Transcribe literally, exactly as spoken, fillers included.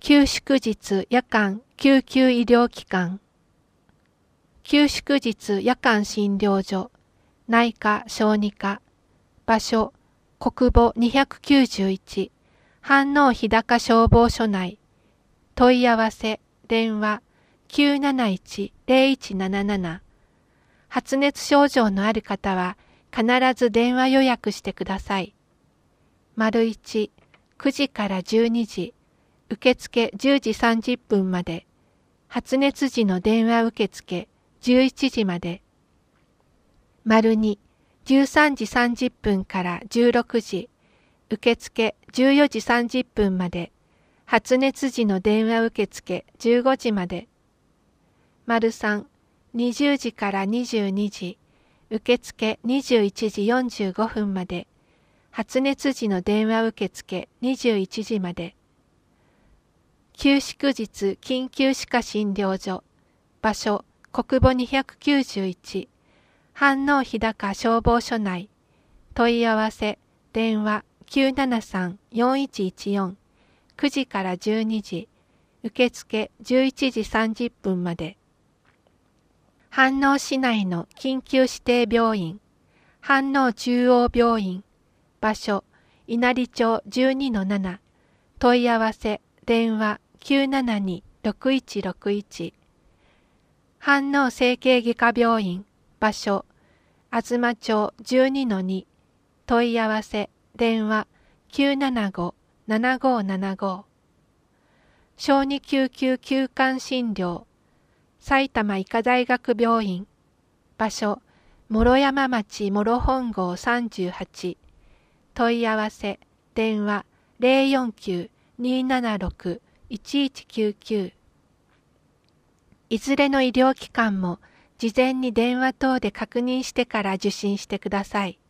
休祝日夜間救急医療機関、休祝日夜間診療所、内科小児科、場所、国母にひゃくきゅうじゅういち、飯能日高消防署内、問い合わせ、電話、きゅうなないちまるいちなななな、発熱症状のある方は必ず電話予約してください。丸いち、くじからじゅうにじ、受付じゅうじさんじゅっぷんまで、発熱時の電話受付じゅういちじまで。丸に、じゅうさんじさんじゅっぷんからじゅうろくじ、受付じゅうよじさんじゅっぷんまで、発熱時の電話受付じゅうごじまで。丸さん、にじゅうじからにじゅうにじ、受付にじゅういちじよんじゅうごふんまで、発熱時の電話受付にじゅういちじまで。休祝日緊急歯科診療所、場所、国母にひゃくきゅうじゅういち、飯能日高消防署内、問い合わせ、電話きゅうななさんよんいちいちよん、くじからじゅうにじ、受付じゅういちじさんじゅっぷんまで。飯能市内の緊急指定病院、飯能中央病院、場所、稲荷町 じゅうにのなな、問い合わせ、電話きゅうななにろくいちろくいち、飯能整形外科病院、場所、東町 じゅうにのに、問い合わせ、電話きゅうななご ななごななご、小児救急急患診療、埼玉医科大学病院、場所、諸山町諸本郷さんじゅうはち、問い合わせ、電話ゼロよんきゅう にーななろく いちいちきゅうきゅう。いずれの医療機関も事前に電話等で確認してから受診してください。